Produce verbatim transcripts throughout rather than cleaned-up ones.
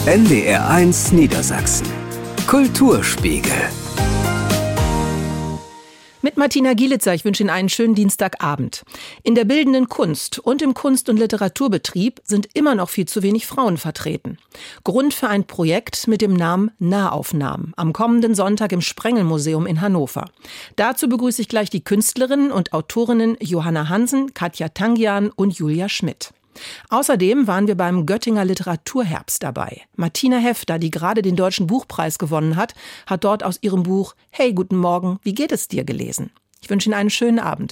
N D R eins Niedersachsen. Kulturspiegel. Mit Martina Gielitzer, ich wünsche Ihnen einen schönen Dienstagabend. In der bildenden Kunst und im Kunst- und Literaturbetrieb sind immer noch viel zu wenig Frauen vertreten. Grund für ein Projekt mit dem Namen Nahaufnahmen am kommenden Sonntag im Sprengelmuseum in Hannover. Dazu begrüße ich gleich die Künstlerinnen und Autorinnen Johanna Hansen, Katja Tangian und Julia Schmidt. Außerdem waren wir beim Göttinger Literaturherbst dabei. Martina Hefter, die gerade den Deutschen Buchpreis gewonnen hat, hat dort aus ihrem Buch »Hey, guten Morgen, wie geht es dir?« gelesen. Ich wünsche Ihnen einen schönen Abend.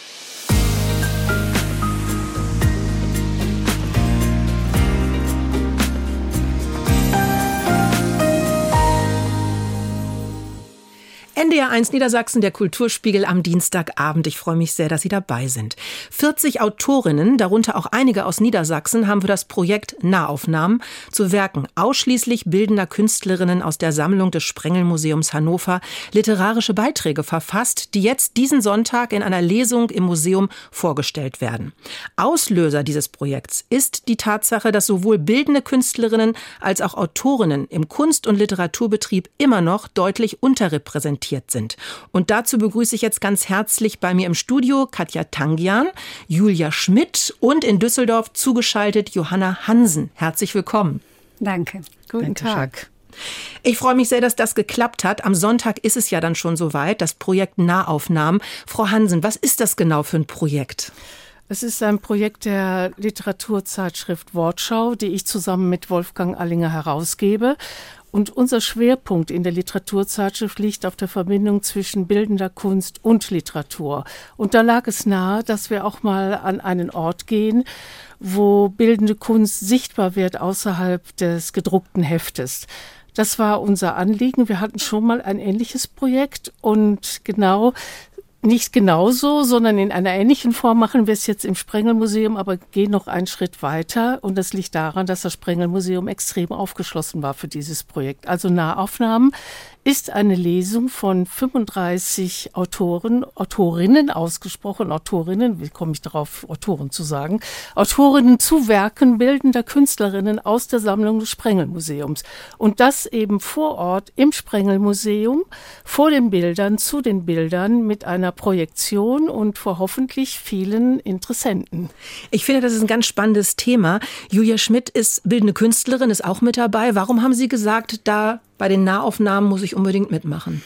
N D R eins Niedersachsen, der Kulturspiegel am Dienstagabend. Ich freue mich sehr, dass Sie dabei sind. vierzig Autorinnen, darunter auch einige aus Niedersachsen, haben für das Projekt Nahaufnahmen zu Werken ausschließlich bildender Künstlerinnen aus der Sammlung des Sprengelmuseums Hannover literarische Beiträge verfasst, die jetzt diesen Sonntag in einer Lesung im Museum vorgestellt werden. Auslöser dieses Projekts ist die Tatsache, dass sowohl bildende Künstlerinnen als auch Autorinnen im Kunst- und Literaturbetrieb immer noch deutlich unterrepräsentiert sind. Und dazu begrüße ich jetzt ganz herzlich bei mir im Studio Katja Tangian, Julia Schmidt und in Düsseldorf zugeschaltet Johanna Hansen. Herzlich willkommen. Danke. Guten Tag. Ich freue mich sehr, dass das geklappt hat. Am Sonntag ist es ja dann schon soweit, das Projekt Nahaufnahmen. Frau Hansen, was ist das genau für ein Projekt? Es ist ein Projekt der Literaturzeitschrift Wortschau, die ich zusammen mit Wolfgang Allinger herausgebe. Und unser Schwerpunkt in der Literaturzeitschrift liegt auf der Verbindung zwischen bildender Kunst und Literatur. Und da lag es nahe, dass wir auch mal an einen Ort gehen, wo bildende Kunst sichtbar wird außerhalb des gedruckten Heftes. Das war unser Anliegen. Wir hatten schon mal ein ähnliches Projekt und genau Nicht genauso, sondern in einer ähnlichen Form machen wir es jetzt im Sprengelmuseum, aber gehen noch einen Schritt weiter. Und das liegt daran, dass das Sprengelmuseum extrem aufgeschlossen war für dieses Projekt. Also Nahaufnahmen ist eine Lesung von fünfunddreißig Autoren, Autorinnen ausgesprochen, Autorinnen, wie komme ich darauf, Autoren zu sagen, Autorinnen zu Werken bildender Künstlerinnen aus der Sammlung des Sprengelmuseums. Und das eben vor Ort im Sprengelmuseum, vor den Bildern, zu den Bildern mit einer Projektion und vor hoffentlich vielen Interessenten. Ich finde, das ist ein ganz spannendes Thema. Julia Schmidt ist bildende Künstlerin, ist auch mit dabei. Warum haben Sie gesagt, da bei den Nahaufnahmen muss ich unbedingt mitmachen?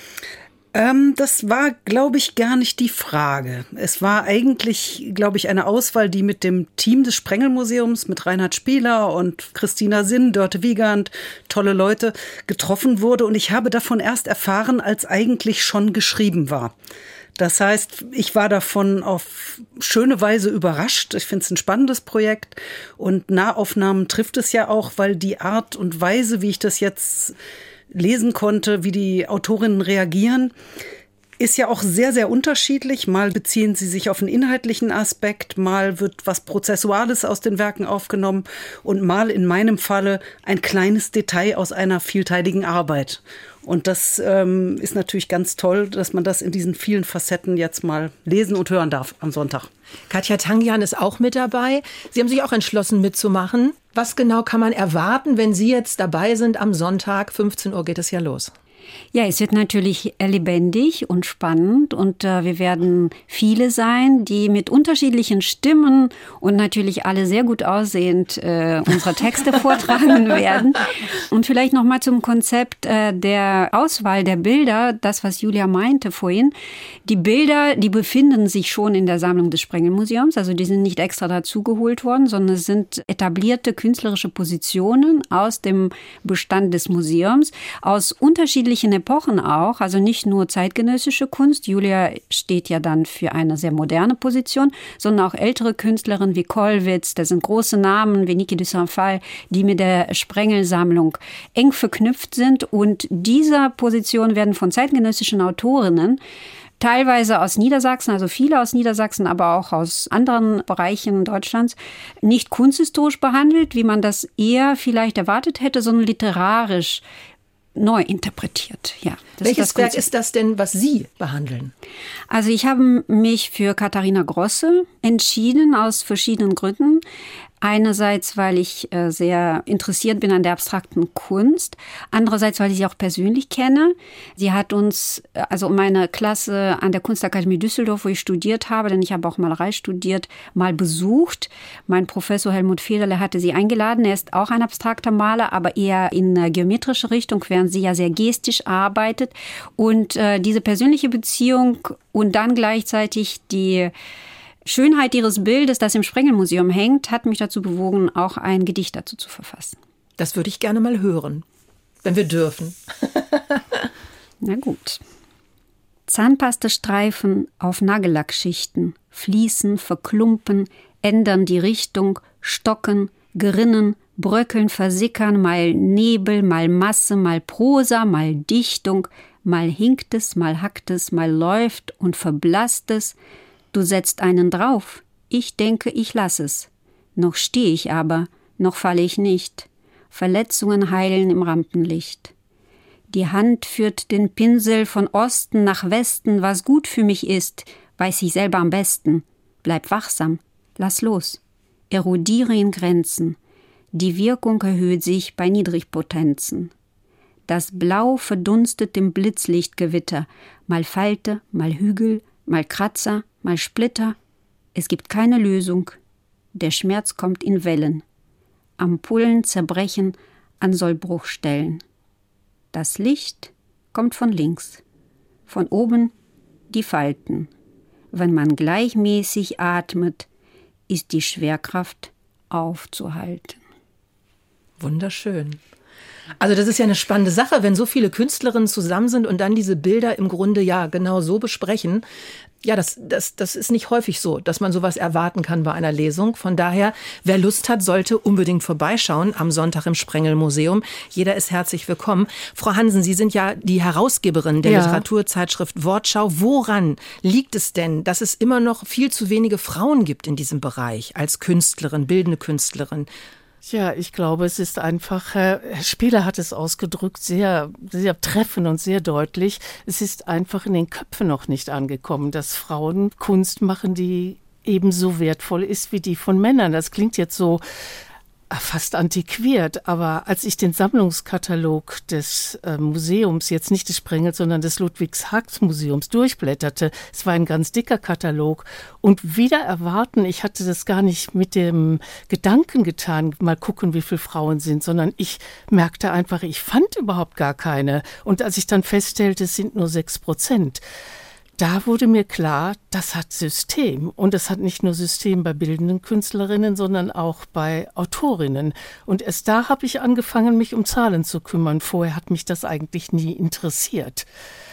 Ähm, das war, glaube ich, gar nicht die Frage. Es war eigentlich, glaube ich, eine Auswahl, die mit dem Team des Sprengelmuseums, mit Reinhard Spieler und Christina Sinn, Dörte Wiegand, tolle Leute, getroffen wurde. Und ich habe davon erst erfahren, als eigentlich schon geschrieben war. Das heißt, ich war davon auf schöne Weise überrascht. Ich finde es ein spannendes Projekt. Und Nahaufnahmen trifft es ja auch, weil die Art und Weise, wie ich das jetzt lesen konnte, wie die Autorinnen reagieren, ist ja auch sehr, sehr unterschiedlich. Mal beziehen sie sich auf einen inhaltlichen Aspekt, mal wird was Prozessuales aus den Werken aufgenommen und mal in meinem Falle ein kleines Detail aus einer vielteiligen Arbeit. Und das ähm, ist natürlich ganz toll, dass man das in diesen vielen Facetten jetzt mal lesen und hören darf am Sonntag. Katja Tangian ist auch mit dabei. Sie haben sich auch entschlossen mitzumachen. Was genau kann man erwarten, wenn Sie jetzt dabei sind am Sonntag? fünfzehn Uhr geht es ja los. Ja, es wird natürlich lebendig und spannend und äh, wir werden viele sein, die mit unterschiedlichen Stimmen und natürlich alle sehr gut aussehend äh, unsere Texte vortragen werden. Und vielleicht noch mal zum Konzept äh, der Auswahl der Bilder, das, was Julia meinte vorhin. Die Bilder, die befinden sich schon in der Sammlung des Sprengelmuseums, also die sind nicht extra dazugeholt worden, sondern es sind etablierte künstlerische Positionen aus dem Bestand des Museums, aus unterschiedlichen Epochen auch, also nicht nur zeitgenössische Kunst. Julia steht ja dann für eine sehr moderne Position, sondern auch ältere Künstlerinnen wie Kollwitz, das sind große Namen wie Niki de Saint-Phalle, die mit der Sprengelsammlung eng verknüpft sind. Und diese Positionen werden von zeitgenössischen Autorinnen teilweise aus Niedersachsen, also viele aus Niedersachsen, aber auch aus anderen Bereichen Deutschlands, nicht kunsthistorisch behandelt, wie man das eher vielleicht erwartet hätte, sondern literarisch neu interpretiert. Ja, welches ist Werk ist das denn, was Sie behandeln? Also ich habe mich für Katharina Grosse entschieden, aus verschiedenen Gründen. Einerseits, weil ich äh, sehr interessiert bin an der abstrakten Kunst. Andererseits, weil ich sie auch persönlich kenne. Sie hat uns, also meine Klasse an der Kunstakademie Düsseldorf, wo ich studiert habe, denn ich habe auch Malerei studiert, mal besucht. Mein Professor Helmut Federle hatte sie eingeladen. Er ist auch ein abstrakter Maler, aber eher in eine geometrische Richtung, während sie ja sehr gestisch arbeitet. Und äh, diese persönliche Beziehung und dann gleichzeitig die Schönheit ihres Bildes, das im Sprengelmuseum hängt, hat mich dazu bewogen, auch ein Gedicht dazu zu verfassen. Das würde ich gerne mal hören, wenn wir dürfen. Na gut. Zahnpastastreifen auf Nagellackschichten, fließen, verklumpen, ändern die Richtung, stocken, gerinnen, bröckeln, versickern, mal Nebel, mal Masse, mal Prosa, mal Dichtung, mal hinkt es, mal hackt es, mal läuft und verblasst es. Du setzt einen drauf, ich denke, ich lass es. Noch steh ich aber, noch falle ich nicht. Verletzungen heilen im Rampenlicht. Die Hand führt den Pinsel von Osten nach Westen, was gut für mich ist, weiß ich selber am besten. Bleib wachsam, lass los. Erodiere in Grenzen. Die Wirkung erhöht sich bei Niedrigpotenzen. Das Blau verdunstet im Blitzlichtgewitter, mal Falte, mal Hügel, mal Kratzer, mal Splitter. Es gibt keine Lösung. Der Schmerz kommt in Wellen. Ampullen zerbrechen an Sollbruchstellen. Das Licht kommt von links. Von oben die Falten. Wenn man gleichmäßig atmet, ist die Schwerkraft aufzuhalten. Wunderschön. Also das ist ja eine spannende Sache, wenn so viele Künstlerinnen zusammen sind und dann diese Bilder im Grunde ja genau so besprechen. Ja, das, das, das ist nicht häufig so, dass man sowas erwarten kann bei einer Lesung. Von daher, wer Lust hat, sollte unbedingt vorbeischauen am Sonntag im Sprengelmuseum. Jeder ist herzlich willkommen. Frau Hansen, Sie sind ja die Herausgeberin der ja. Literaturzeitschrift Wortschau. Woran liegt es denn, dass es immer noch viel zu wenige Frauen gibt in diesem Bereich als Künstlerin, bildende Künstlerin? Ja, ich glaube, es ist einfach, Herr Spieler hat es ausgedrückt, sehr, sehr treffend und sehr deutlich. Es ist einfach in den Köpfen noch nicht angekommen, dass Frauen Kunst machen, die ebenso wertvoll ist wie die von Männern. Das klingt jetzt so fast antiquiert, aber als ich den Sammlungskatalog des äh, Museums, jetzt nicht des Sprengels, sondern des Ludwigs-Hack-Museums durchblätterte, es war ein ganz dicker Katalog und wieder erwarten, ich hatte das gar nicht mit dem Gedanken getan, mal gucken, wie viele Frauen sind, sondern ich merkte einfach, ich fand überhaupt gar keine. Und als ich dann feststellte, es sind nur sechs Prozent, da wurde mir klar, das hat System. Und es hat nicht nur System bei bildenden Künstlerinnen, sondern auch bei Autorinnen. Und erst da habe ich angefangen, mich um Zahlen zu kümmern. Vorher hat mich das eigentlich nie interessiert.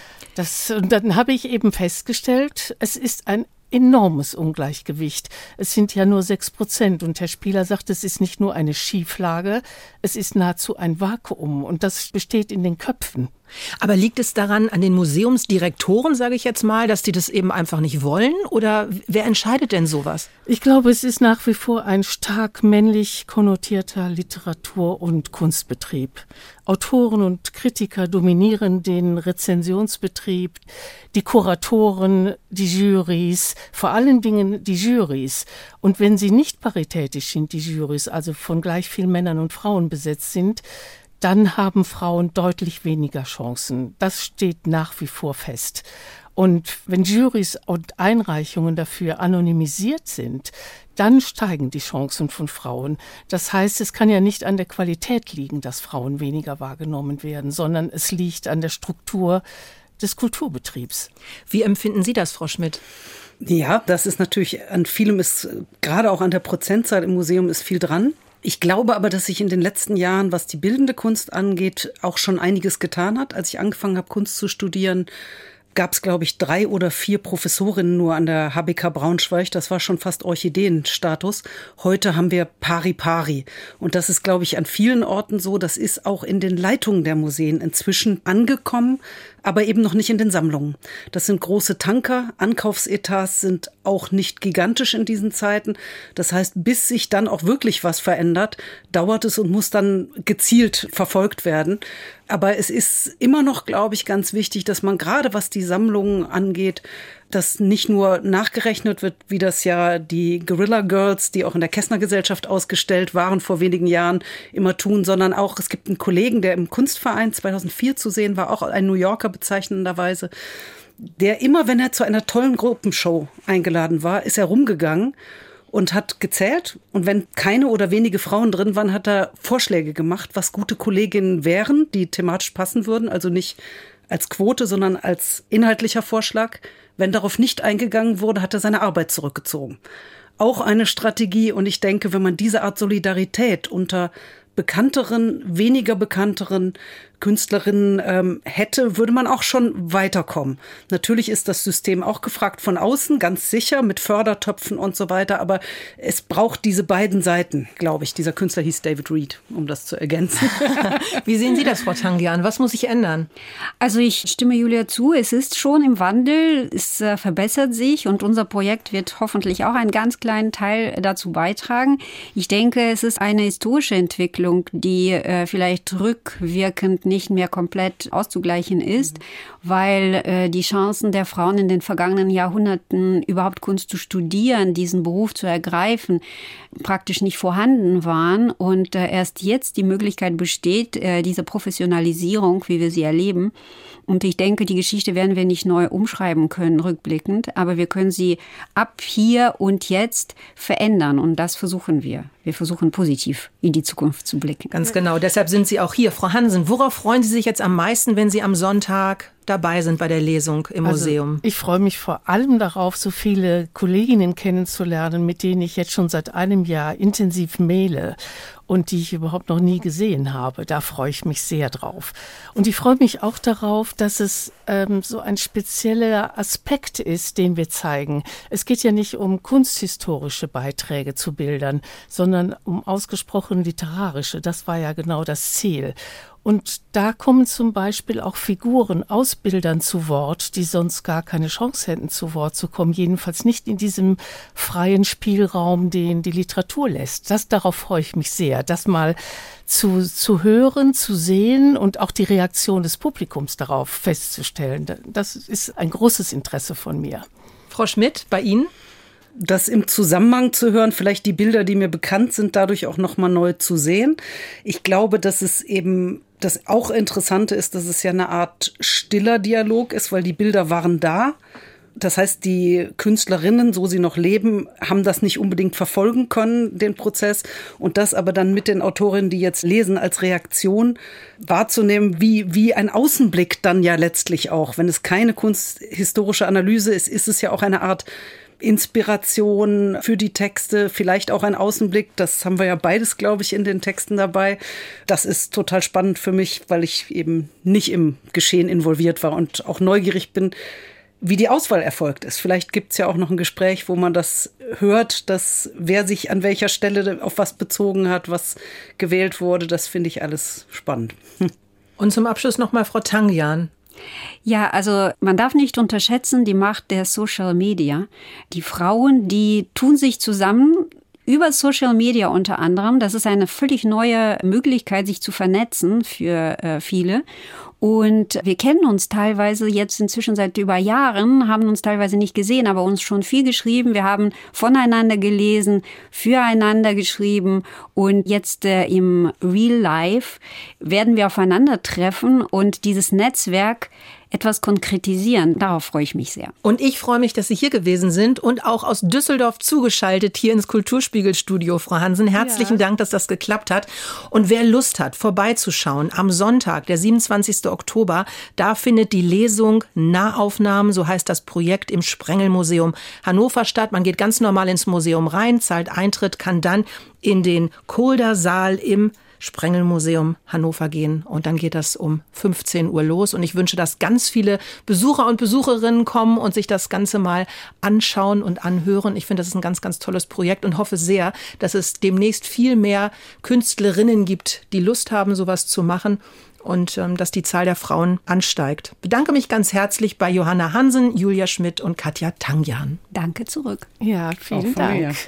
Das, und dann habe ich eben festgestellt, es ist ein enormes Ungleichgewicht. Es sind ja nur sechs Prozent. Und Herr Spieler sagt, es ist nicht nur eine Schieflage, es ist nahezu ein Vakuum. Und das besteht in den Köpfen. Aber liegt es daran, an den Museumsdirektoren, sage ich jetzt mal, dass die das eben einfach nicht wollen? Oder wer entscheidet denn sowas? Ich glaube, es ist nach wie vor ein stark männlich konnotierter Literatur- und Kunstbetrieb. Autoren und Kritiker dominieren den Rezensionsbetrieb, die Kuratoren, die Jurys, vor allen Dingen die Jurys. Und wenn sie nicht paritätisch sind, die Jurys, also von gleich vielen Männern und Frauen besetzt sind, dann haben Frauen deutlich weniger Chancen. Das steht nach wie vor fest. Und wenn Jurys und Einreichungen dafür anonymisiert sind, dann steigen die Chancen von Frauen. Das heißt, es kann ja nicht an der Qualität liegen, dass Frauen weniger wahrgenommen werden, sondern es liegt an der Struktur des Kulturbetriebs. Wie empfinden Sie das, Frau Schmidt? Ja, das ist natürlich, an vielem ist, gerade auch an der Prozentzahl im Museum ist viel dran. Ich glaube aber, dass sich in den letzten Jahren, was die bildende Kunst angeht, auch schon einiges getan hat. Als ich angefangen habe, Kunst zu studieren, gab es, glaube ich, drei oder vier Professorinnen nur an der H B K Braunschweig. Das war schon fast Orchideenstatus. Heute haben wir pari pari. Und das ist, glaube ich, an vielen Orten so. Das ist auch in den Leitungen der Museen inzwischen angekommen, aber eben noch nicht in den Sammlungen. Das sind große Tanker. Ankaufsetats sind auch nicht gigantisch in diesen Zeiten. Das heißt, bis sich dann auch wirklich was verändert, dauert es und muss dann gezielt verfolgt werden. Aber es ist immer noch, glaube ich, ganz wichtig, dass man gerade, was die Sammlungen angeht, dass nicht nur nachgerechnet wird, wie das ja die Guerilla Girls, die auch in der Kessner Gesellschaft ausgestellt waren vor wenigen Jahren, immer tun, sondern auch, es gibt einen Kollegen, der im Kunstverein zweitausendvier zu sehen war, auch ein New Yorker bezeichnenderweise, der immer, wenn er zu einer tollen Gruppenshow eingeladen war, ist er rumgegangen und hat gezählt. Und wenn keine oder wenige Frauen drin waren, hat er Vorschläge gemacht, was gute Kolleginnen wären, die thematisch passen würden. Also nicht als Quote, sondern als inhaltlicher Vorschlag. Wenn darauf nicht eingegangen wurde, hat er seine Arbeit zurückgezogen. Auch eine Strategie. Und ich denke, wenn man diese Art Solidarität unter bekannteren, weniger bekannteren Künstlerinnen ähm, hätte, würde man auch schon weiterkommen. Natürlich ist das System auch gefragt von außen, ganz sicher, mit Fördertöpfen und so weiter, aber es braucht diese beiden Seiten, glaube ich. Dieser Künstler hieß David Reed, um das zu ergänzen. Wie sehen Sie das, Frau Tangian? Was muss sich ändern? Also ich stimme Julia zu, es ist schon im Wandel, es äh, verbessert sich und unser Projekt wird hoffentlich auch einen ganz kleinen Teil dazu beitragen. Ich denke, es ist eine historische Entwicklung, die äh, vielleicht rückwirkend nicht mehr komplett auszugleichen ist, mhm. weil äh, die Chancen der Frauen in den vergangenen Jahrhunderten, überhaupt Kunst zu studieren, diesen Beruf zu ergreifen, praktisch nicht vorhanden waren und äh, erst jetzt die Möglichkeit besteht, äh, diese Professionalisierung, wie wir sie erleben. Und ich denke, die Geschichte werden wir nicht neu umschreiben können, rückblickend, aber wir können sie ab hier und jetzt verändern und das versuchen wir. Wir versuchen positiv in die Zukunft zu blicken. Ganz genau, deshalb sind Sie auch hier. Frau Hansen, worauf freuen Sie sich jetzt am meisten, wenn Sie am Sonntag dabei sind bei der Lesung im also, Museum? Ich freue mich vor allem darauf, so viele Kolleginnen kennenzulernen, mit denen ich jetzt schon seit einem Jahr intensiv maile und die ich überhaupt noch nie gesehen habe. Da freue ich mich sehr drauf. Und ich freue mich auch darauf, dass es ähm, so ein spezieller Aspekt ist, den wir zeigen. Es geht ja nicht um kunsthistorische Beiträge zu Bildern, sondern um ausgesprochen literarische. Das war ja genau das Ziel. Und da kommen zum Beispiel auch Figuren aus Bildern zu Wort, die sonst gar keine Chance hätten, zu Wort zu kommen. Jedenfalls nicht in diesem freien Spielraum, den die Literatur lässt. Das, darauf freue ich mich sehr, das mal zu, zu hören, zu sehen und auch die Reaktion des Publikums darauf festzustellen. Das ist ein großes Interesse von mir. Frau Schmidt, bei Ihnen? Das im Zusammenhang zu hören, vielleicht die Bilder, die mir bekannt sind, dadurch auch nochmal neu zu sehen. Ich glaube, dass es eben das auch Interessante ist, dass es ja eine Art stiller Dialog ist, weil die Bilder waren da. Das heißt, die Künstlerinnen, so sie noch leben, haben das nicht unbedingt verfolgen können, den Prozess. Und das aber dann mit den Autorinnen, die jetzt lesen, als Reaktion wahrzunehmen, wie, wie ein Außenblick dann ja letztlich auch. Wenn es keine kunsthistorische Analyse ist, ist es ja auch eine Art Inspiration für die Texte, vielleicht auch ein Außenblick. Das haben wir ja beides, glaube ich, in den Texten dabei. Das ist total spannend für mich, weil ich eben nicht im Geschehen involviert war und auch neugierig bin, wie die Auswahl erfolgt ist. Vielleicht gibt es ja auch noch ein Gespräch, wo man das hört, dass wer sich an welcher Stelle auf was bezogen hat, was gewählt wurde. Das finde ich alles spannend. Hm. Und zum Abschluss nochmal Frau Tangian. Ja, also man darf nicht unterschätzen die Macht der Social Media. Die Frauen, die tun sich zusammen über Social Media unter anderem. Das ist eine völlig neue Möglichkeit, sich zu vernetzen für äh, viele. Und wir kennen uns teilweise jetzt inzwischen seit über Jahren, haben uns teilweise nicht gesehen, aber uns schon viel geschrieben. Wir haben voneinander gelesen, füreinander geschrieben und jetzt äh, im Real Life werden wir aufeinandertreffen und dieses Netzwerk etwas konkretisieren. Darauf freue ich mich sehr. Und ich freue mich, dass Sie hier gewesen sind und auch aus Düsseldorf zugeschaltet hier ins Kulturspiegelstudio, Frau Hansen. Herzlichen ja. Dank, dass das geklappt hat. Und wer Lust hat, vorbeizuschauen, am Sonntag, der siebenundzwanzigsten Oktober, da findet die Lesung Nahaufnahmen, so heißt das Projekt, im Sprengelmuseum Hannover statt. Man geht ganz normal ins Museum rein, zahlt Eintritt, kann dann in den Kolder-Saal im Sprengelmuseum Hannover gehen und dann geht das um fünfzehn Uhr los und ich wünsche, dass ganz viele Besucher und Besucherinnen kommen und sich das Ganze mal anschauen und anhören. Ich finde, das ist ein ganz, ganz tolles Projekt und hoffe sehr, dass es demnächst viel mehr Künstlerinnen gibt, die Lust haben, sowas zu machen und ähm, dass die Zahl der Frauen ansteigt. Ich bedanke mich ganz herzlich bei Johanna Hansen, Julia Schmidt und Katja Tangian. Danke zurück. Ja, vielen Dank. Mir.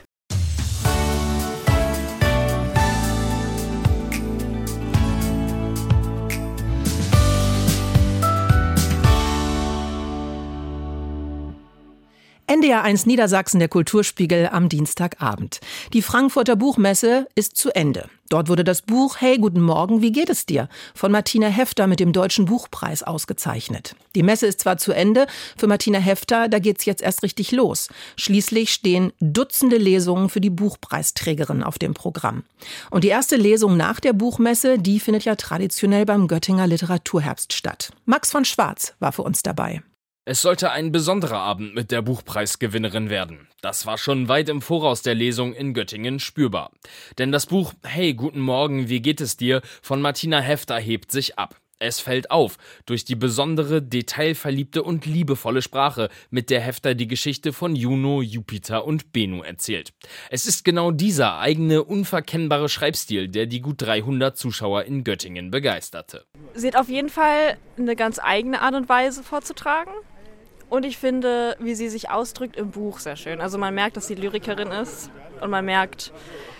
N D R eins Niedersachsen, der Kulturspiegel am Dienstagabend. Die Frankfurter Buchmesse ist zu Ende. Dort wurde das Buch »Hey, guten Morgen, wie geht es dir?« von Martina Hefter mit dem Deutschen Buchpreis ausgezeichnet. Die Messe ist zwar zu Ende, für Martina Hefter, da geht's jetzt erst richtig los. Schließlich stehen Dutzende Lesungen für die Buchpreisträgerin auf dem Programm. Und die erste Lesung nach der Buchmesse, die findet ja traditionell beim Göttinger Literaturherbst statt. Max von Schwarz war für uns dabei. Es sollte ein besonderer Abend mit der Buchpreisgewinnerin werden. Das war schon weit im Voraus der Lesung in Göttingen spürbar. Denn das Buch »Hey, guten Morgen, wie geht es dir?« von Martina Hefter hebt sich ab. Es fällt auf durch die besondere, detailverliebte und liebevolle Sprache, mit der Hefter die Geschichte von Juno, Jupiter und Bennu erzählt. Es ist genau dieser eigene, unverkennbare Schreibstil, der die gut dreihundert Zuschauer in Göttingen begeisterte. Sie hat auf jeden Fall eine ganz eigene Art und Weise vorzutragen. Und ich finde, wie sie sich ausdrückt im Buch, sehr schön. Also man merkt, dass sie Lyrikerin ist und man merkt,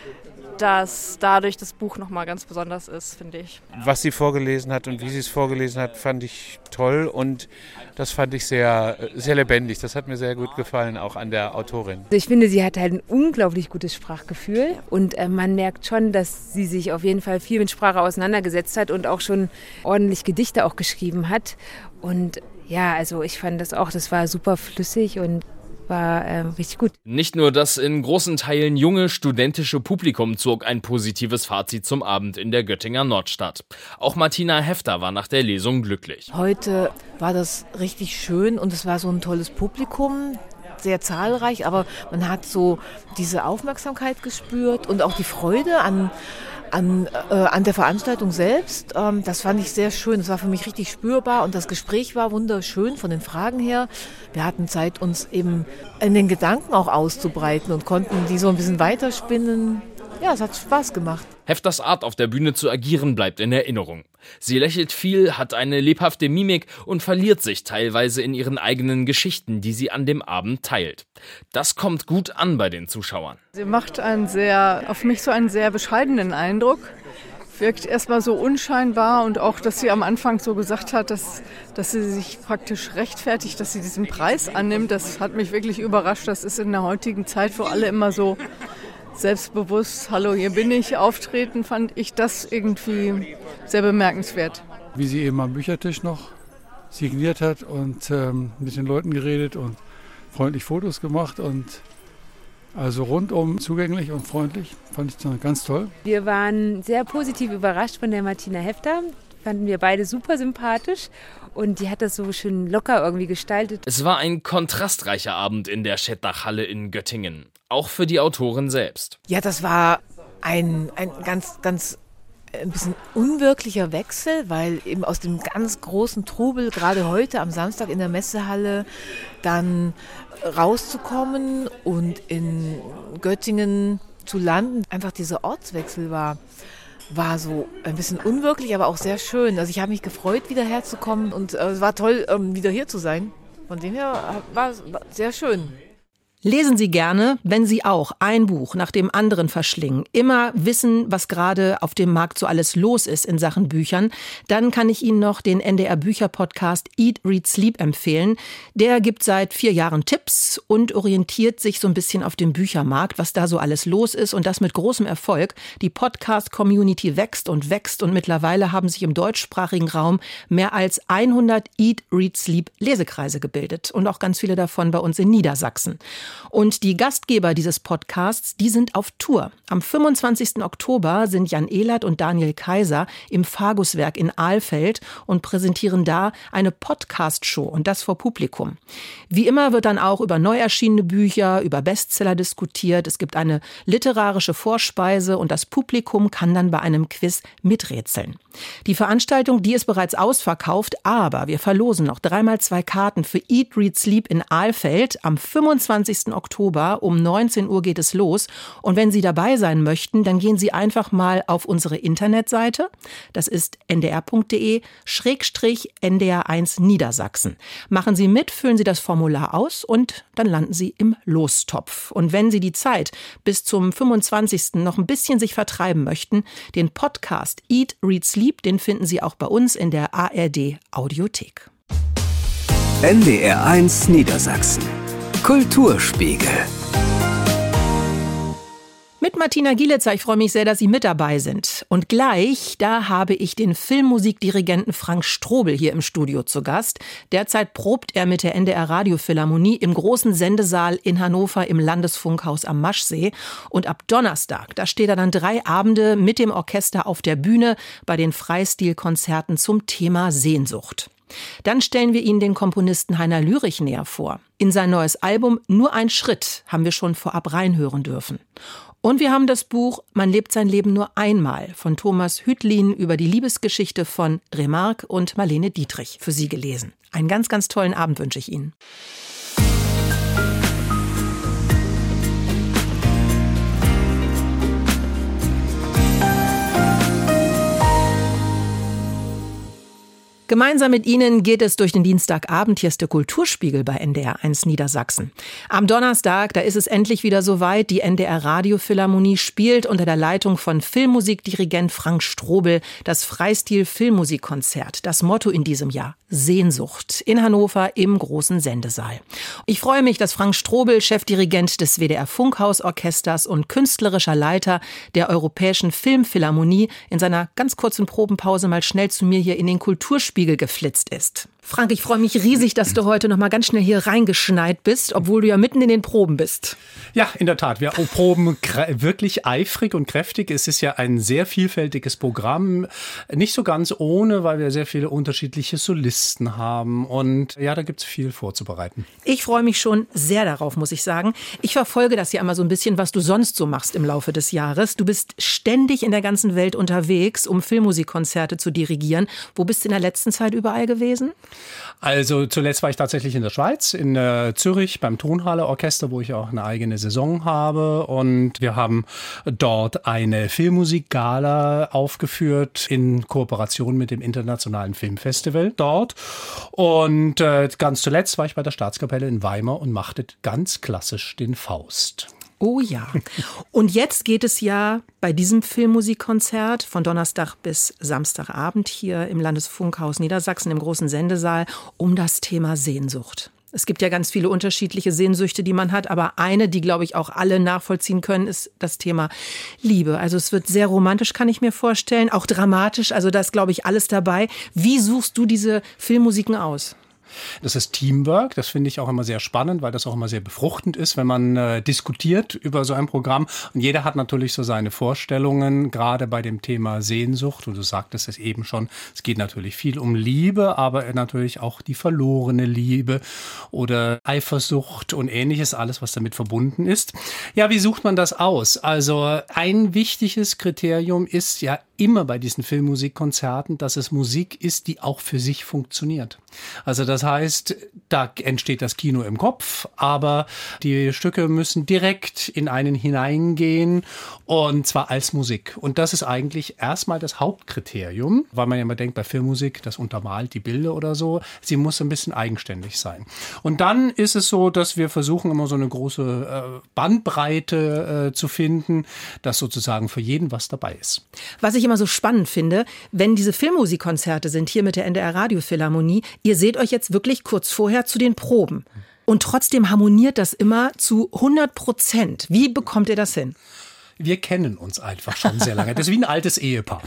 dass dadurch das Buch nochmal ganz besonders ist, finde ich. Was sie vorgelesen hat und wie sie es vorgelesen hat, fand ich toll und das fand ich sehr, sehr lebendig. Das hat mir sehr gut gefallen, auch an der Autorin. Ich finde, sie hat halt ein unglaublich gutes Sprachgefühl und äh, man merkt schon, dass sie sich auf jeden Fall viel mit Sprache auseinandergesetzt hat und auch schon ordentlich Gedichte auch geschrieben hat. Und ja, also ich fand das auch, das war super flüssig und war äh, richtig gut. Nicht nur das in großen Teilen junge studentische Publikum zog ein positives Fazit zum Abend in der Göttinger Nordstadt. Auch Martina Hefter war nach der Lesung glücklich. Heute war das richtig schön und es war so ein tolles Publikum, sehr zahlreich, aber man hat so diese Aufmerksamkeit gespürt und auch die Freude an An, äh, an der Veranstaltung selbst. Ähm, das fand ich sehr schön. Das war für mich richtig spürbar und das Gespräch war wunderschön von den Fragen her. Wir hatten Zeit, uns eben in den Gedanken auch auszubreiten und konnten die so ein bisschen weiterspinnen. Ja, es hat Spaß gemacht. Hefters Art, auf der Bühne zu agieren, bleibt in Erinnerung. Sie lächelt viel, hat eine lebhafte Mimik und verliert sich teilweise in ihren eigenen Geschichten, die sie an dem Abend teilt. Das kommt gut an bei den Zuschauern. Sie macht einen sehr, auf mich so einen sehr bescheidenen Eindruck. Wirkt erstmal so unscheinbar und auch, dass sie am Anfang so gesagt hat, dass, dass sie sich praktisch rechtfertigt, dass sie diesen Preis annimmt. Das hat mich wirklich überrascht. Das ist in der heutigen Zeit, wo alle immer so selbstbewusst, hallo, hier bin ich, auftreten, fand ich das irgendwie sehr bemerkenswert. Wie sie eben am Büchertisch noch signiert hat und ähm, mit den Leuten geredet und freundlich Fotos gemacht und also rundum zugänglich und freundlich, fand ich ganz toll. Wir waren sehr positiv überrascht von der Martina Hefter, fanden wir beide super sympathisch. Und die hat das so schön locker irgendwie gestaltet. Es war ein kontrastreicher Abend in der Schettach-Halle in Göttingen. Auch für die Autorin selbst. Ja, das war ein, ein ganz, ganz ein bisschen unwirklicher Wechsel, weil eben aus dem ganz großen Trubel, gerade heute am Samstag in der Messehalle, dann rauszukommen und in Göttingen zu landen, einfach dieser Ortswechsel war. war so ein bisschen unwirklich, aber auch sehr schön. Also ich habe mich gefreut, wieder herzukommen und äh, es war toll, ähm, wieder hier zu sein. Von dem her war es sehr schön. Lesen Sie gerne, wenn Sie auch ein Buch nach dem anderen verschlingen, immer wissen, was gerade auf dem Markt so alles los ist in Sachen Büchern, dann kann ich Ihnen noch den N D R Bücher-Podcast Eat, Read, Sleep empfehlen. Der gibt seit vier Jahren Tipps und orientiert sich so ein bisschen auf dem Büchermarkt, was da so alles los ist und das mit großem Erfolg. Die Podcast-Community wächst und wächst und mittlerweile haben sich im deutschsprachigen Raum mehr als hundert Eat, Read, Sleep Lesekreise gebildet und auch ganz viele davon bei uns in Niedersachsen. Und die Gastgeber dieses Podcasts, die sind auf Tour. Am fünfundzwanzigsten Oktober sind Jan Ehlert und Daniel Kaiser im Faguswerk in Alfeld und präsentieren da eine Podcast-Show und das vor Publikum. Wie immer wird dann auch über neu erschienene Bücher, über Bestseller diskutiert. Es gibt eine literarische Vorspeise und das Publikum kann dann bei einem Quiz miträtseln. Die Veranstaltung, die ist bereits ausverkauft, aber wir verlosen noch dreimal zwei Karten für Eat, Read, Sleep in Alfeld am fünfundzwanzigsten Oktober um neunzehn Uhr geht es los. Und wenn Sie dabei sein möchten, dann gehen Sie einfach mal auf unsere Internetseite. Das ist n d r punkt d e schrägstrich n d r eins Niedersachsen. Machen Sie mit, füllen Sie das Formular aus und dann landen Sie im Lostopf. Und wenn Sie die Zeit bis zum fünfundzwanzigsten noch ein bisschen sich vertreiben möchten, den Podcast Eat, Read, Sleep, den finden Sie auch bei uns in der A R D Audiothek. N D R eins Niedersachsen. Kulturspiegel. Mit Martina Gielitzer, ich freue mich sehr, dass Sie mit dabei sind. Und gleich, da habe ich den Filmmusikdirigenten Frank Strobel hier im Studio zu Gast. Derzeit probt er mit der N D R Radiophilharmonie im großen Sendesaal in Hannover im Landesfunkhaus am Maschsee. Und ab Donnerstag, da steht er dann drei Abende mit dem Orchester auf der Bühne bei den Freistilkonzerten zum Thema Sehnsucht. Dann stellen wir Ihnen den Komponisten Heiner Lürich näher vor. In sein neues Album Nur ein Schritt haben wir schon vorab reinhören dürfen. Und wir haben das Buch Man lebt sein Leben nur einmal von Thomas Hüttlin über die Liebesgeschichte von Remarque und Marlene Dietrich für Sie gelesen. Einen ganz, ganz tollen Abend wünsche ich Ihnen. Gemeinsam mit Ihnen geht es durch den Dienstagabend. Hier ist der Kulturspiegel bei N D R eins Niedersachsen. Am Donnerstag, da ist es endlich wieder soweit. Die N D R Radiophilharmonie spielt unter der Leitung von Filmmusikdirigent Frank Strobel das Freistil-Filmmusikkonzert. Das Motto in diesem Jahr: Sehnsucht in Hannover im großen Sendesaal. Ich freue mich, dass Frank Strobel, Chefdirigent des W D R Funkhausorchesters und künstlerischer Leiter der Europäischen Filmphilharmonie, in seiner ganz kurzen Probenpause mal schnell zu mir hier in den Kulturspiegel geflitzt ist. Frank, ich freue mich riesig, dass du heute noch mal ganz schnell hier reingeschneit bist, obwohl du ja mitten in den Proben bist. Ja, in der Tat. Wir proben wirklich eifrig und kräftig. Es ist ja ein sehr vielfältiges Programm. Nicht so ganz ohne, weil wir sehr viele unterschiedliche Solisten haben. Und ja, da gibt es viel vorzubereiten. Ich freue mich schon sehr darauf, muss ich sagen. Ich verfolge das ja immer so ein bisschen, was du sonst so machst im Laufe des Jahres. Du bist ständig in der ganzen Welt unterwegs, um Filmmusikkonzerte zu dirigieren. Wo bist du in der letzten Zeit überall gewesen? Also zuletzt war ich tatsächlich in der Schweiz, in äh, Zürich beim Tonhalle Orchester, wo ich auch eine eigene Saison habe. Und wir haben dort eine Filmmusikgala aufgeführt in Kooperation mit dem Internationalen Filmfestival dort. Und äh, ganz zuletzt war ich bei der Staatskapelle in Weimar und machte ganz klassisch den Faust. Oh ja. Und jetzt geht es ja bei diesem Filmmusikkonzert von Donnerstag bis Samstagabend hier im Landesfunkhaus Niedersachsen im großen Sendesaal um das Thema Sehnsucht. Es gibt ja ganz viele unterschiedliche Sehnsüchte, die man hat, aber eine, die, glaube ich, auch alle nachvollziehen können, ist das Thema Liebe. Also es wird sehr romantisch, kann ich mir vorstellen, auch dramatisch, also da ist, glaube ich, alles dabei. Wie suchst du diese Filmmusiken aus? Das ist Teamwork, das finde ich auch immer sehr spannend, weil das auch immer sehr befruchtend ist, wenn man äh, diskutiert über so ein Programm. Und jeder hat natürlich so seine Vorstellungen, gerade bei dem Thema Sehnsucht. Und du sagtest es eben schon, es geht natürlich viel um Liebe, aber natürlich auch die verlorene Liebe oder Eifersucht und ähnliches, alles, was damit verbunden ist. Ja, wie sucht man das aus? Also ein wichtiges Kriterium ist ja immer bei diesen Filmmusikkonzerten, dass es Musik ist, die auch für sich funktioniert. Also das heißt, da entsteht das Kino im Kopf, aber die Stücke müssen direkt in einen hineingehen und zwar als Musik. Und das ist eigentlich erstmal das Hauptkriterium, weil man ja immer denkt, bei Filmmusik, das untermalt die Bilder oder so. Sie muss ein bisschen eigenständig sein. Und dann ist es so, dass wir versuchen, immer so eine große Bandbreite äh, zu finden, dass sozusagen für jeden was dabei ist. Was ich immer so spannend finde, wenn diese Filmmusikkonzerte sind hier mit der N D R Radiophilharmonie, ihr seht euch jetzt wirklich kurz vorher zu den Proben. Und trotzdem harmoniert das immer zu hundert Prozent. Wie bekommt ihr das hin? Wir kennen uns einfach schon sehr lange. Das ist wie ein altes Ehepaar.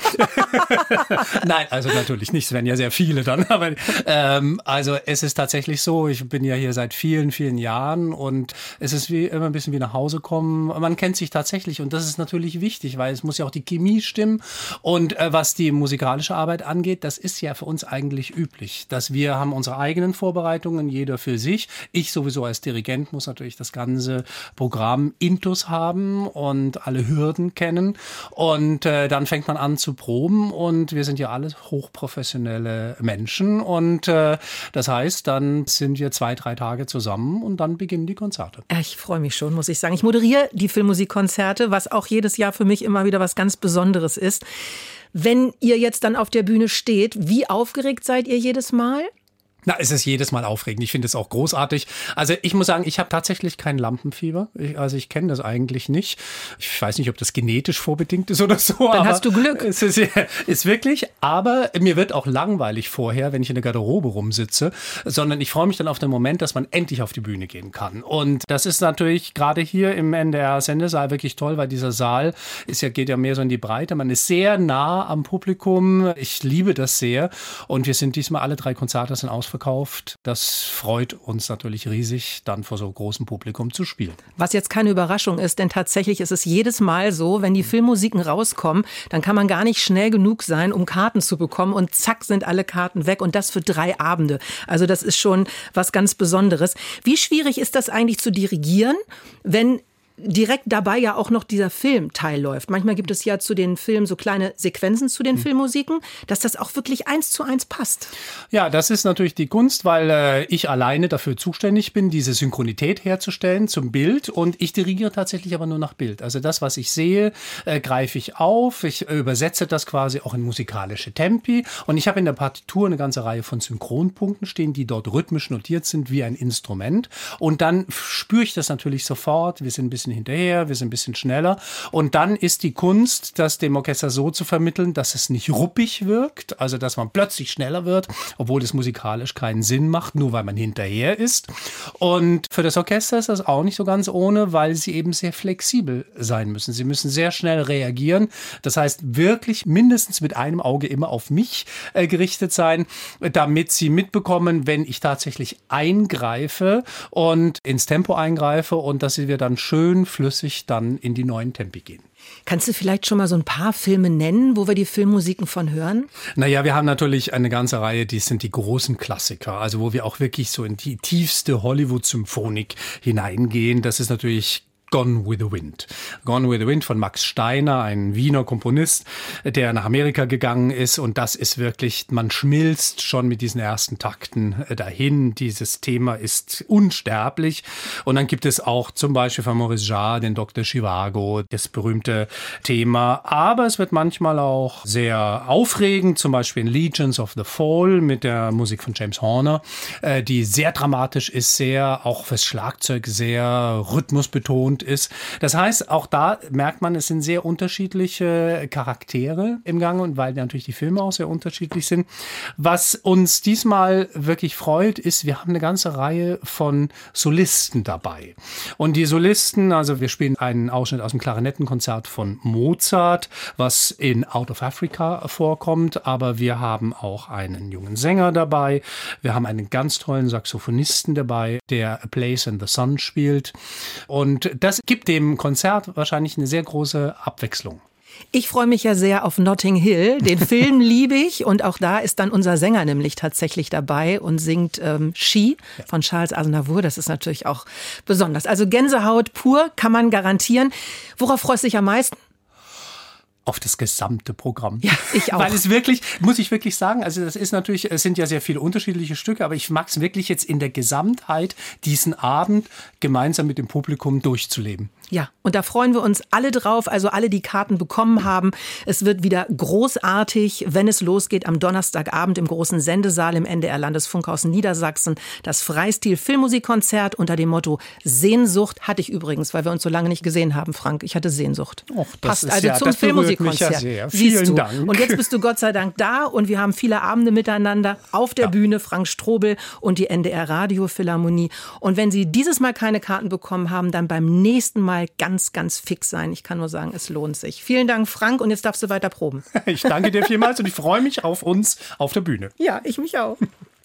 Nein, also natürlich nicht. Es werden ja sehr viele dann. Aber ähm, also es ist tatsächlich so, ich bin ja hier seit vielen, vielen Jahren und es ist wie immer ein bisschen wie nach Hause kommen. Man kennt sich tatsächlich und das ist natürlich wichtig, weil es muss ja auch die Chemie stimmen. Und äh, was die musikalische Arbeit angeht, das ist ja für uns eigentlich üblich, dass wir haben unsere eigenen Vorbereitungen, jeder für sich. Ich sowieso als Dirigent muss natürlich das ganze Programm intus haben und alle Hürden kennen und äh, dann fängt man an zu proben und wir sind ja alle hochprofessionelle Menschen und äh, das heißt, dann sind wir zwei, drei Tage zusammen und dann beginnen die Konzerte. Ich freue mich schon, muss ich sagen. Ich moderiere die Filmmusikkonzerte, was auch jedes Jahr für mich immer wieder was ganz Besonderes ist. Wenn ihr jetzt dann auf der Bühne steht, wie aufgeregt seid ihr jedes Mal? Na, es ist jedes Mal aufregend. Ich finde es auch großartig. Also ich muss sagen, ich habe tatsächlich kein Lampenfieber. Ich, also ich kenne das eigentlich nicht. Ich weiß nicht, ob das genetisch vorbedingt ist oder so. Dann hast du Glück. Es ist, ist wirklich, aber mir wird auch langweilig vorher, wenn ich in der Garderobe rumsitze, sondern ich freue mich dann auf den Moment, dass man endlich auf die Bühne gehen kann. Und das ist natürlich gerade hier im N D R-Sendesaal wirklich toll, weil dieser Saal ist ja, geht ja mehr so in die Breite. Man ist sehr nah am Publikum. Ich liebe das sehr. Und wir sind diesmal alle drei Konzerte sind ausverkauft. Verkauft. Das freut uns natürlich riesig, dann vor so großem Publikum zu spielen. Was jetzt keine Überraschung ist, denn tatsächlich ist es jedes Mal so, wenn die Filmmusiken rauskommen, dann kann man gar nicht schnell genug sein, um Karten zu bekommen und zack sind alle Karten weg und das für drei Abende. Also das ist schon was ganz Besonderes. Wie schwierig ist das eigentlich zu dirigieren, wenn direkt dabei ja auch noch dieser Filmteil läuft? Manchmal gibt es ja zu den Filmen so kleine Sequenzen zu den Filmmusiken, dass das auch wirklich eins zu eins passt. Ja, das ist natürlich die Kunst, weil äh, ich alleine dafür zuständig bin, diese Synchronität herzustellen zum Bild und ich dirigiere tatsächlich aber nur nach Bild. Also das, was ich sehe, äh, greife ich auf, ich äh, übersetze das quasi auch in musikalische Tempi und ich habe in der Partitur eine ganze Reihe von Synchronpunkten stehen, die dort rhythmisch notiert sind wie ein Instrument und dann spüre ich das natürlich sofort, wir sind ein bisschen hinterher, wir sind ein bisschen schneller. Und dann ist die Kunst, das dem Orchester so zu vermitteln, dass es nicht ruppig wirkt, also dass man plötzlich schneller wird, obwohl es musikalisch keinen Sinn macht, nur weil man hinterher ist. Und für das Orchester ist das auch nicht so ganz ohne, weil sie eben sehr flexibel sein müssen. Sie müssen sehr schnell reagieren. Das heißt, wirklich mindestens mit einem Auge immer auf mich äh, gerichtet sein, damit sie mitbekommen, wenn ich tatsächlich eingreife und ins Tempo eingreife und dass wir dann schön flüssig dann in die neuen Tempi gehen. Kannst du vielleicht schon mal so ein paar Filme nennen, wo wir die Filmmusiken von hören? Naja, wir haben natürlich eine ganze Reihe, die sind die großen Klassiker, also wo wir auch wirklich so in die tiefste Hollywood-Symphonik hineingehen. Das ist natürlich Gone with the Wind. Gone with the Wind von Max Steiner, ein Wiener Komponist, der nach Amerika gegangen ist. Und das ist wirklich, man schmilzt schon mit diesen ersten Takten dahin. Dieses Thema ist unsterblich. Und dann gibt es auch zum Beispiel von Maurice Jarre den Doktor Zhivago, das berühmte Thema. Aber es wird manchmal auch sehr aufregend, zum Beispiel in Legions of the Fall mit der Musik von James Horner, die sehr dramatisch ist, sehr auch fürs Schlagzeug sehr rhythmusbetont ist. Das heißt, auch da merkt man, es sind sehr unterschiedliche Charaktere im Gange und weil natürlich die Filme auch sehr unterschiedlich sind. Was uns diesmal wirklich freut, ist, wir haben eine ganze Reihe von Solisten dabei. Und die Solisten, also wir spielen einen Ausschnitt aus dem Klarinettenkonzert von Mozart, was in Out of Africa vorkommt, aber wir haben auch einen jungen Sänger dabei. Wir haben einen ganz tollen Saxophonisten dabei, der A Place in the Sun spielt. Und das gibt dem Konzert wahrscheinlich eine sehr große Abwechslung. Ich freue mich ja sehr auf Notting Hill. Den Film liebe ich und auch da ist dann unser Sänger nämlich tatsächlich dabei und singt ähm, She von Charles Aznavour. Das ist natürlich auch besonders. Also Gänsehaut pur, kann man garantieren. Worauf freust du dich am meisten? Auf das gesamte Programm. Ja, ich auch. Weil es wirklich, muss ich wirklich sagen, also das ist natürlich, es sind ja sehr viele unterschiedliche Stücke, aber ich mag es wirklich jetzt in der Gesamtheit, diesen Abend gemeinsam mit dem Publikum durchzuleben. Ja, und da freuen wir uns alle drauf, also alle, die Karten bekommen haben. Es wird wieder großartig, wenn es losgeht am Donnerstagabend im großen Sendesaal im N D R Landesfunkhaus Niedersachsen. Das Freistil-Filmmusikkonzert unter dem Motto Sehnsucht hatte ich übrigens, weil wir uns so lange nicht gesehen haben, Frank. Ich hatte Sehnsucht. Och, das Passt ist also ja, zum das Filmmusikkonzert. Mich ja sehr. Siehst Vielen du. Dank. Und jetzt bist du Gott sei Dank da und wir haben viele Abende miteinander auf der ja. Bühne, Frank Strobel und die N D R Radiophilharmonie. Und wenn Sie dieses Mal keine Karten bekommen haben, dann beim nächsten Mal ganz, ganz fix sein. Ich kann nur sagen, es lohnt sich. Vielen Dank, Frank, und jetzt darfst du weiter proben. Ich danke dir vielmals und ich freue mich auf uns auf der Bühne. Ja, ich mich auch.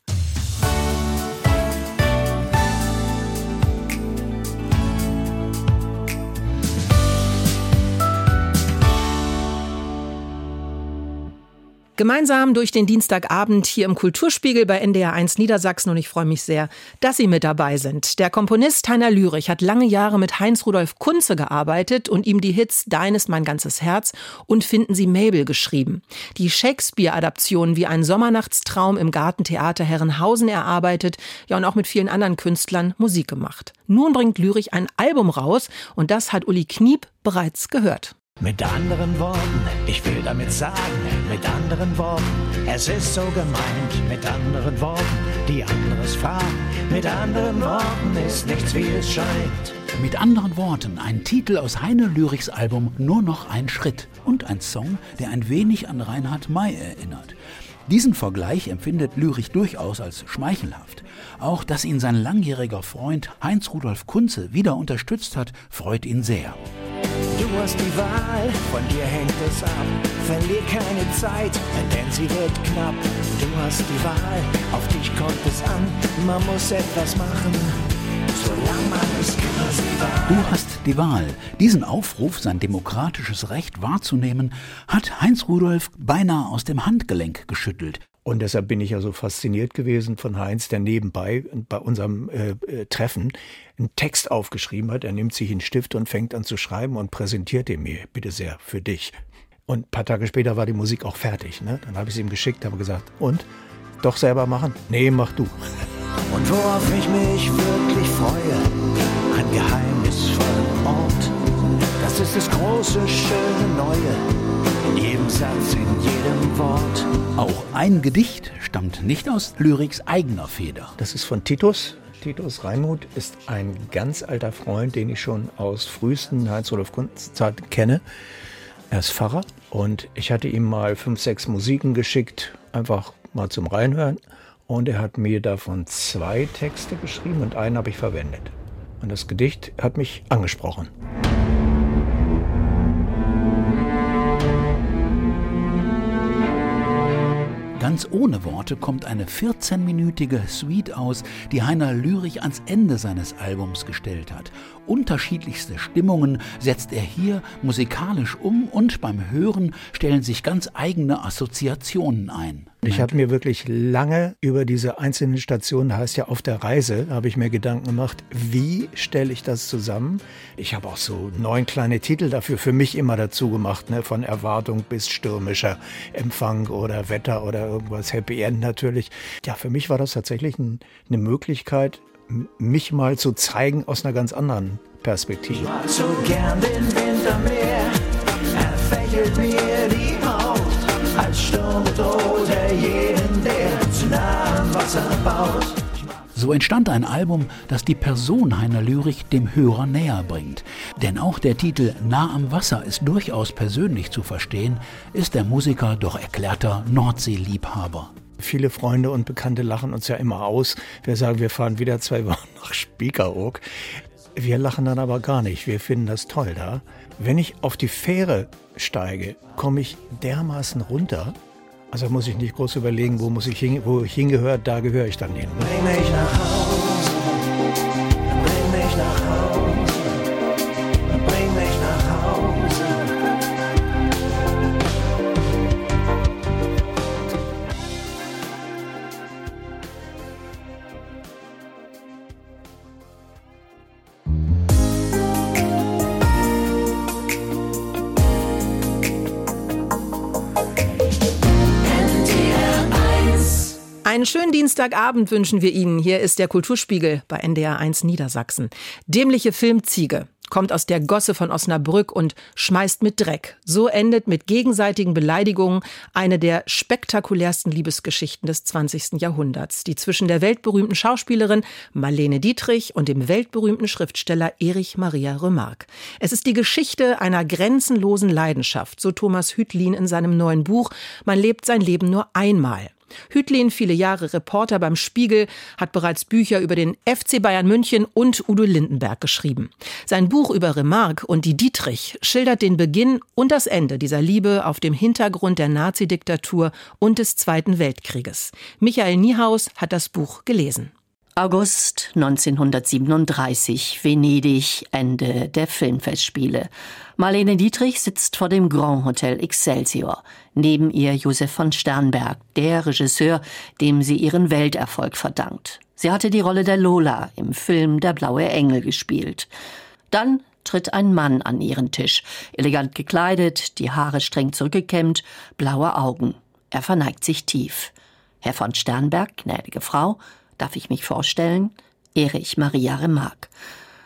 Gemeinsam durch den Dienstagabend hier im Kulturspiegel bei N D R eins Niedersachsen und ich freue mich sehr, dass Sie mit dabei sind. Der Komponist Heiner Lürich hat lange Jahre mit Heinz-Rudolf Kunze gearbeitet und ihm die Hits Dein ist mein ganzes Herz und Finden Sie Mabel geschrieben. Die Shakespeare-Adaption wie ein Sommernachtstraum im Gartentheater Herrenhausen erarbeitet, ja und auch mit vielen anderen Künstlern Musik gemacht. Nun bringt Lürich ein Album raus und das hat Uli Kniep bereits gehört. Mit anderen Worten, ich will damit sagen, mit anderen Worten, es ist so gemeint, mit anderen Worten, die anderes fragen, mit anderen Worten ist nichts wie es scheint. Mit anderen Worten, ein Titel aus Heine Lyrichs Album Nur noch ein Schritt und ein Song, der ein wenig an Reinhard May erinnert. Diesen Vergleich empfindet Lyrich durchaus als schmeichelhaft. Auch, dass ihn sein langjähriger Freund Heinz-Rudolf Kunze wieder unterstützt hat, freut ihn sehr. Du hast die Wahl, von dir hängt es ab. Verlier keine Zeit, denn sie wird knapp. Du hast die Wahl, auf dich kommt es an. Man muss etwas machen, solange man es kann. Du hast die Wahl. Diesen Aufruf, sein demokratisches Recht wahrzunehmen, hat Heinz-Rudolf beinahe aus dem Handgelenk geschüttelt. Und deshalb bin ich ja so fasziniert gewesen von Heinz, der nebenbei bei unserem äh, äh, Treffen einen Text aufgeschrieben hat. Er nimmt sich einen Stift und fängt an zu schreiben und präsentiert ihn mir, bitte sehr, für dich. Und ein paar Tage später war die Musik auch fertig. Ne? Dann habe ich es ihm geschickt, habe gesagt, und? Doch selber machen? Nee, mach du. Und worauf ich mich wirklich freue, ein geheimnisvoller Ort, das ist das große, schöne Neue. In jedem Satz, in jedem Wort. Auch ein Gedicht stammt nicht aus Lyrichs eigener Feder. Das ist von Titus. Titus Reimuth ist ein ganz alter Freund, den ich schon aus frühesten Heinz-Rudolf Kunze-Zeiten kenne. Er ist Pfarrer und ich hatte ihm mal fünf, sechs Musiken geschickt, einfach mal zum Reinhören. Und er hat mir davon zwei Texte geschrieben und einen habe ich verwendet. Und das Gedicht hat mich angesprochen. Ganz ohne Worte kommt eine vierzehnminütige Suite aus, die Heiner Lyrich ans Ende seines Albums gestellt hat. Unterschiedlichste Stimmungen setzt er hier musikalisch um und beim Hören stellen sich ganz eigene Assoziationen ein. Ich habe mir wirklich lange über diese einzelnen Stationen, heißt ja auf der Reise, habe ich mir Gedanken gemacht, wie stelle ich das zusammen? Ich habe auch so neun kleine Titel dafür für mich immer dazu gemacht, ne? Von Erwartung bis stürmischer Empfang oder Wetter oder irgendwas, Happy End natürlich. Ja, für mich war das tatsächlich ein, eine Möglichkeit, mich mal zu zeigen aus einer ganz anderen Perspektive. Ich mag so gern den Wintermeer, er fächelt mir die Haut, als Sturm bedroht er jeden, der zu nah am Wasser baut. So entstand ein Album, das die Person Heiner Lyrich dem Hörer näher bringt. Denn auch der Titel Nah am Wasser ist durchaus persönlich zu verstehen, ist der Musiker doch erklärter Nordseeliebhaber. Viele Freunde und Bekannte lachen uns ja immer aus. Wir sagen, wir fahren wieder zwei Wochen nach Spiekeroog. Wir lachen dann aber gar nicht. Wir finden das toll da. Wenn ich auf die Fähre steige, komme ich dermaßen runter. Also muss ich nicht groß überlegen, wo muss ich hin, wo ich hingehört, da gehöre ich dann hin. Bring mich nach Hause, bring mich nach Hause, bring mich nach Hause. Einen schönen Dienstagabend wünschen wir Ihnen. Hier ist der Kulturspiegel bei N D R eins Niedersachsen. Dämliche Filmziege kommt aus der Gosse von Osnabrück und schmeißt mit Dreck. So endet mit gegenseitigen Beleidigungen eine der spektakulärsten Liebesgeschichten des zwanzigsten Jahrhunderts, die zwischen der weltberühmten Schauspielerin Marlene Dietrich und dem weltberühmten Schriftsteller Erich Maria Remarque. Es ist die Geschichte einer grenzenlosen Leidenschaft, so Thomas Hüttlin in seinem neuen Buch Man lebt sein Leben nur einmal. Hüttlin, viele Jahre Reporter beim Spiegel, hat bereits Bücher über den F C Bayern München und Udo Lindenberg geschrieben. Sein Buch über Remarque und die Dietrich schildert den Beginn und das Ende dieser Liebe auf dem Hintergrund der Nazidiktatur und des Zweiten Weltkrieges. Michael Niehaus hat das Buch gelesen. August neunzehnhundertsiebenunddreißig, Venedig, Ende der Filmfestspiele. Marlene Dietrich sitzt vor dem Grand Hotel Excelsior. Neben ihr Josef von Sternberg, der Regisseur, dem sie ihren Welterfolg verdankt. Sie hatte die Rolle der Lola im Film Der blaue Engel gespielt. Dann tritt ein Mann an ihren Tisch, elegant gekleidet, die Haare streng zurückgekämmt, blaue Augen. Er verneigt sich tief. Herr von Sternberg, gnädige Frau, darf ich mich vorstellen? Erich Maria Remarque.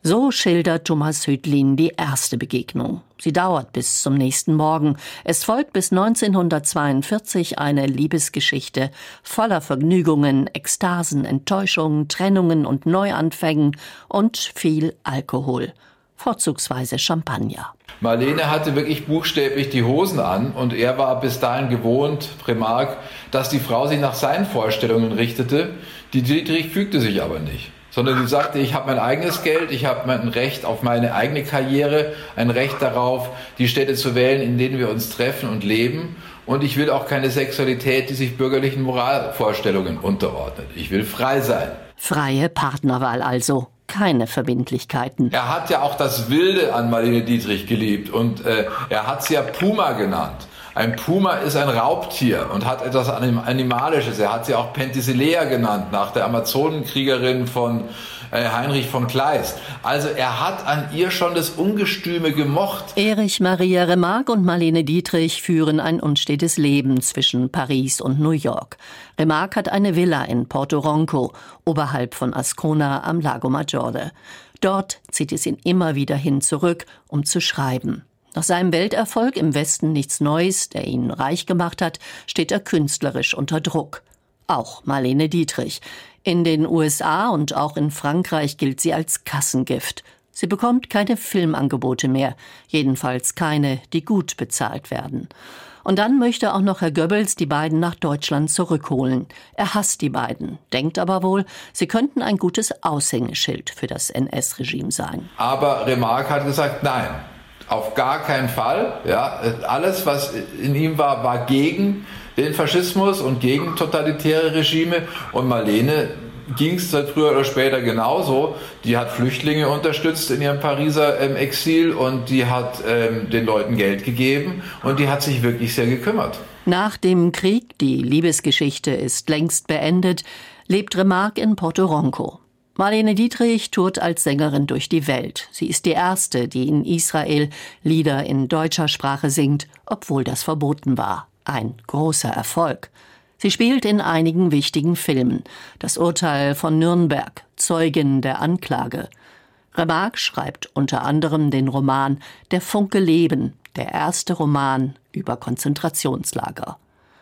So schildert Thomas Hüttlin die erste Begegnung. Sie dauert bis zum nächsten Morgen. Es folgt bis neunzehnhundertzweiundvierzig eine Liebesgeschichte voller Vergnügungen, Ekstasen, Enttäuschungen, Trennungen und Neuanfängen und viel Alkohol. Vorzugsweise Champagner. Marlene hatte wirklich buchstäblich die Hosen an und er war bis dahin gewohnt, Remarque, dass die Frau sich nach seinen Vorstellungen richtete. Die Dietrich fügte sich aber nicht. Sondern sie sagte, ich habe mein eigenes Geld, ich habe ein Recht auf meine eigene Karriere, ein Recht darauf, die Städte zu wählen, in denen wir uns treffen und leben. Und ich will auch keine Sexualität, die sich bürgerlichen Moralvorstellungen unterordnet. Ich will frei sein. Freie Partnerwahl also. Keine Verbindlichkeiten. Er hat ja auch das Wilde an Marlene Dietrich geliebt und äh, er hat sie ja Puma genannt. Ein Puma ist ein Raubtier und hat etwas Animalisches. Er hat sie auch Penthesilea genannt, nach der Amazonenkriegerin von äh, Heinrich von Kleist. Also er hat an ihr schon das Ungestüme gemocht. Erich Maria Remarque und Marlene Dietrich führen ein unstetes Leben zwischen Paris und New York. Remarque hat eine Villa in Porto Ronco, oberhalb von Ascona am Lago Maggiore. Dort zieht es ihn immer wieder hin zurück, um zu schreiben. Nach seinem Welterfolg im Westen nichts Neues, der ihn reich gemacht hat, steht er künstlerisch unter Druck. Auch Marlene Dietrich. In den U S A und auch in Frankreich gilt sie als Kassengift. Sie bekommt keine Filmangebote mehr, jedenfalls keine, die gut bezahlt werden. Und dann möchte auch noch Herr Goebbels die beiden nach Deutschland zurückholen. Er hasst die beiden, denkt aber wohl, sie könnten ein gutes Aushängeschild für das N S-Regime sein. Aber Remarque hat gesagt, nein. Auf gar keinen Fall. Ja, alles, was in ihm war, war gegen den Faschismus und gegen totalitäre Regime. Und Marlene ging es früher oder später genauso. Die hat Flüchtlinge unterstützt in ihrem Pariser ähm, Exil und die hat ähm, den Leuten Geld gegeben und die hat sich wirklich sehr gekümmert. Nach dem Krieg, die Liebesgeschichte ist längst beendet, lebt Remarque in Porto Ronco. Marlene Dietrich tourt als Sängerin durch die Welt. Sie ist die erste, die in Israel Lieder in deutscher Sprache singt, obwohl das verboten war. Ein großer Erfolg. Sie spielt in einigen wichtigen Filmen. Das Urteil von Nürnberg, Zeugin der Anklage. Remarque schreibt unter anderem den Roman Der Funke Leben, der erste Roman über Konzentrationslager.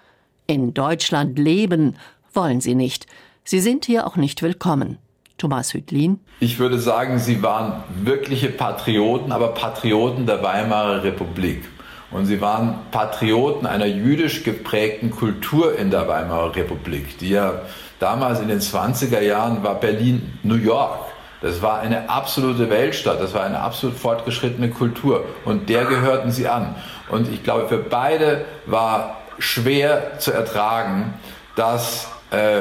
In Deutschland leben wollen sie nicht. Sie sind hier auch nicht willkommen. Thomas Hüttlin. Ich würde sagen, sie waren wirkliche Patrioten, aber Patrioten der Weimarer Republik. Und sie waren Patrioten einer jüdisch geprägten Kultur in der Weimarer Republik, die ja damals in den zwanziger Jahren war Berlin New York. Das war eine absolute Weltstadt, das war eine absolut fortgeschrittene Kultur und der gehörten sie an. Und ich glaube, für beide war schwer zu ertragen, dass äh,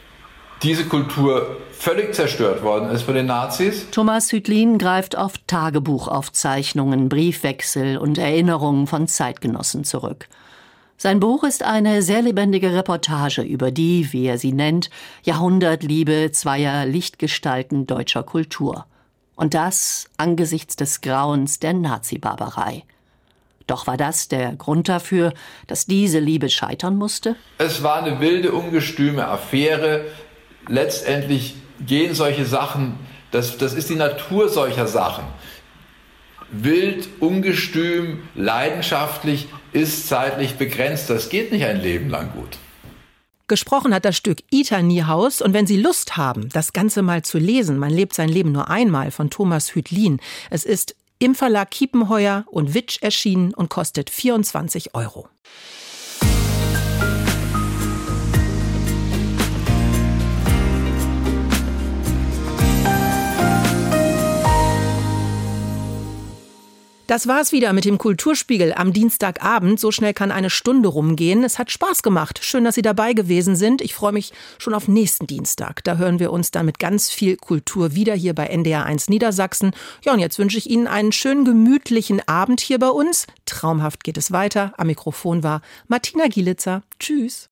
diese Kultur völlig zerstört worden ist von den Nazis. Thomas Hüttlin greift auf Tagebuchaufzeichnungen, Briefwechsel und Erinnerungen von Zeitgenossen zurück. Sein Buch ist eine sehr lebendige Reportage über die, wie er sie nennt, Jahrhundertliebe zweier Lichtgestalten deutscher Kultur. Und das angesichts des Grauens der Nazi-Barbarei. Doch war das der Grund dafür, dass diese Liebe scheitern musste? Es war eine wilde, ungestüme Affäre. Letztendlich gehen solche Sachen, das, das ist die Natur solcher Sachen. Wild, ungestüm, leidenschaftlich ist zeitlich begrenzt. Das geht nicht ein Leben lang gut. Gesprochen hat das Stück Ita Niehaus. Und wenn Sie Lust haben, das Ganze mal zu lesen, man lebt sein Leben nur einmal, von Thomas Hüttlin. Es ist im Verlag Kiepenheuer und Witsch erschienen und kostet vierundzwanzig Euro. Das war's wieder mit dem Kulturspiegel am Dienstagabend. So schnell kann eine Stunde rumgehen. Es hat Spaß gemacht. Schön, dass Sie dabei gewesen sind. Ich freue mich schon auf nächsten Dienstag. Da hören wir uns dann mit ganz viel Kultur wieder hier bei N D R eins Niedersachsen. Ja, und jetzt wünsche ich Ihnen einen schönen gemütlichen Abend hier bei uns. Traumhaft geht es weiter. Am Mikrofon war Martina Gielitzer. Tschüss.